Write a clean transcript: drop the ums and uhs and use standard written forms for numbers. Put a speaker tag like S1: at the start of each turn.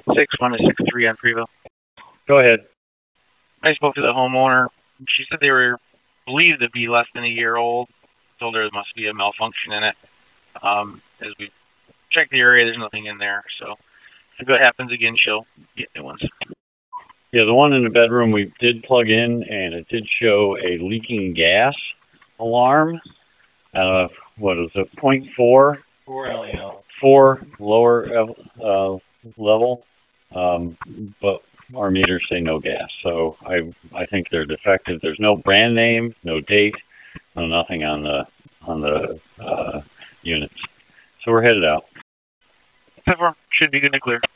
S1: 6163 on Prevo.
S2: Go ahead.
S1: I spoke to the homeowner. She said they were believed to be less than a year old. Told her there must be a malfunction in it. As we checked the area, there's nothing in there. So if it happens again, she'll get new ones.
S2: Yeah, the one in the bedroom we did plug in, and it did show a leaking gas alarm. What is it? 0.4?
S3: 4 LEL.
S2: 4 lower level. But our meters say no gas, so I think they're defective. There's no brand name, no date, no nothing on the units. So we're headed out.
S1: So far, should be good to clear.